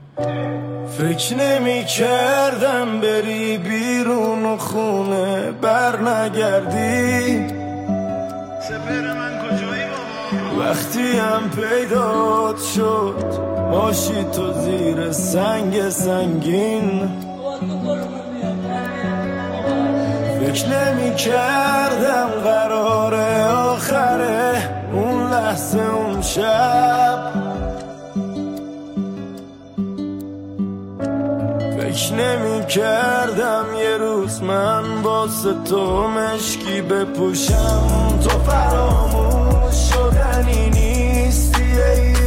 فکر نمی کردم بری بیرون و خونه بر نگردی. سپر من کجایی بابا؟ وقتی هم پیدات شد باشی تو زیر سنگ سنگین. فکر نمی کردم قراره آخره اون لحظه اون شب. فکر نمی کردم یه روز من واسه تو مشکی بپوشم. تو فراموش شدنی نیستی ای